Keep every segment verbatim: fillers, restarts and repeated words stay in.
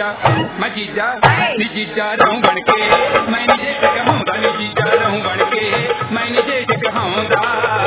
जीजा मैं जीजा नी जीजा रहूं बनके मैं नी जेठ कहाउंदा नी जीजा रहूं बनके मैं नी जेठ कहाउंदा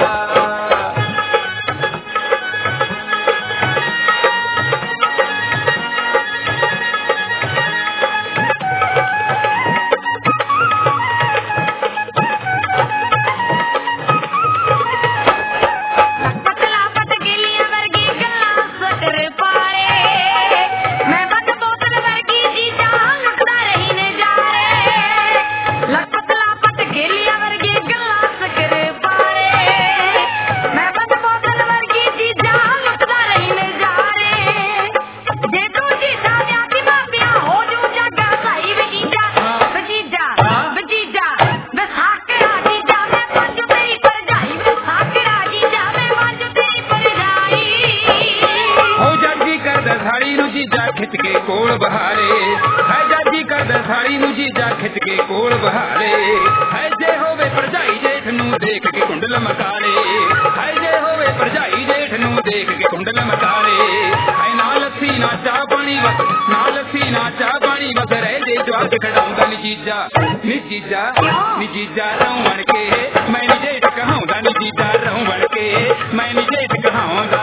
खिच के कोल बहारे है जाजी कर दसाड़ी नू जीजा खिच के कोल बहारे है जे होवे भरजाई जेठ नू देख के कुंडल मकारे है जे होवे भरजाई जेठ नू देख के कुंडल मकारे है ना लस्सी ना चाह पानी बस ना लस्सी ना चाह पानी बस रह जे जवाब खड़ाउंदा नी जीजा नी जीजा नी जीजा रहूं बनके मैं नी जेठ कहाउंदा नी जीजा रहूं बनके मैं नी जेठ कहाउंदा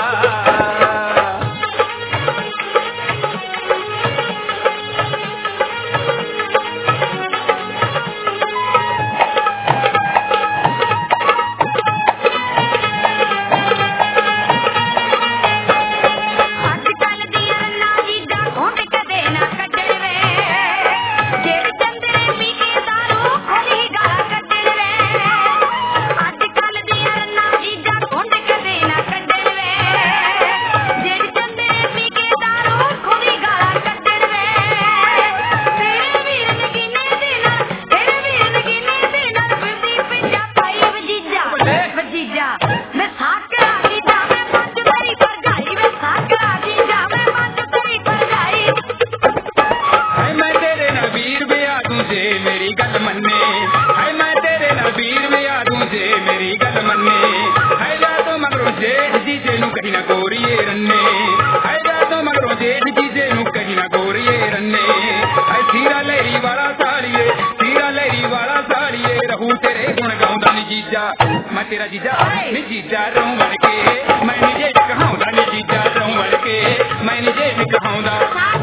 मैं तेरा जीजा नी जीजा रहूं बनके मैं नी जेठ कहाउंदा नी जीजा रहूं बनके मैं नी जेठ कहाउंदा